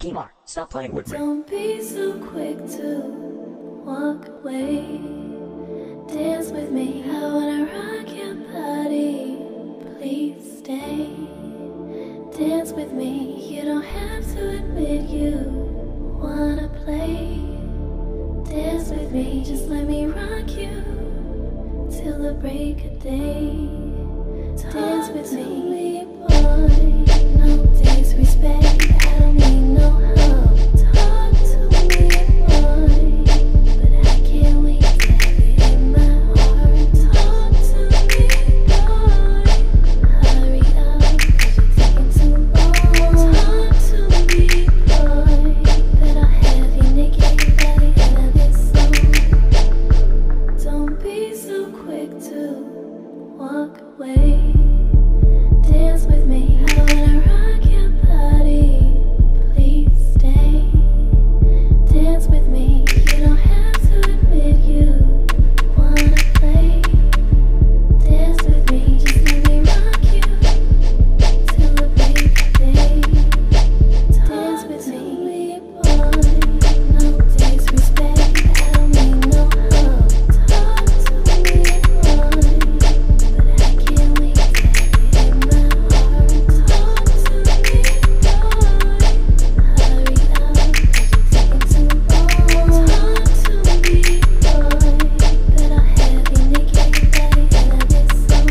Kimar, stop playing with me. Don't be so quick to walk away. Dance with me, I wanna rock your body. Please stay. Dance with me, you don't have to admit you wanna play. Dance with me, just let me rock you till the break of day. Dance with me, boy, no disrespect, I don't mean no harm. Talk to me, boy, but I can't wait to have it in my heart. Talk to me, boy, hurry up, 'cause you're taking too long. Talk to me, boy, that I'll have you naked by the end of this song. Don't be so quick to walk away. Dance with me, I wanna rock your body. Please stay. Dance with me, you don't have to admit you wanna play. Dance with me, just let me rock you till the break of day. Dance with me, boy, no disrespect, I don't mean no harm. Talk to me, boy, but I can't wait to have it in my heart. Talk to me, boy, hurry up, 'cause you're taking too long. Talk to me, boy, that I'll have you naked by the end of this song.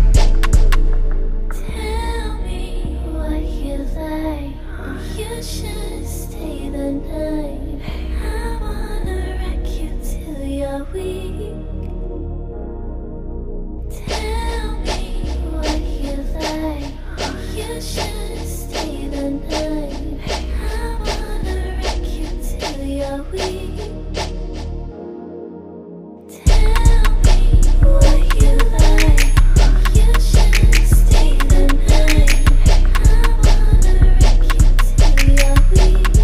Tell me what you like, you should stay the night. I wanna wreck you till you're weak. Tell me what you like, you should stay the night. I wanna wreck you till you're weak. Tell me what you like, you should stay the night. I wanna wreck you till you're weak.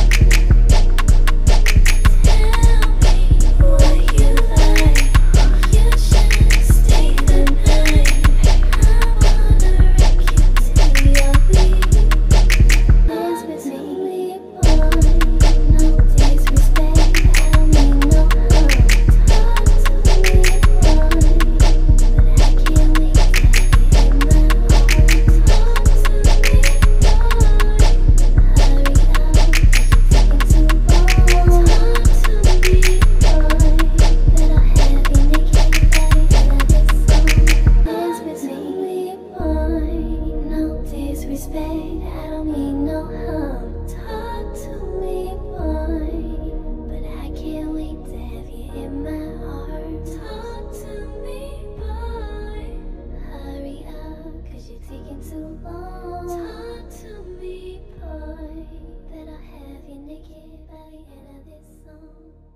Tell me what you like, you should stay the night. I wanna wreck you till you're weak. Dance with me, boy, no disrespect, I don't mean no harm. Talk to me, boy, but I can't wait to have it in my heart. Talk to me, boy, hurry up, 'cause you're taking too long. Talk to me, boy, that I'll have you naked by the end of this song. Dance with me, boy, no disrespect, I don't mean no harm. Talk to me, boy, but I can't wait to have you in my heart. Talk to me, boy, hurry up, 'cause you're taking too long. Talk to me, boy, that I'll have you naked by the end of this song.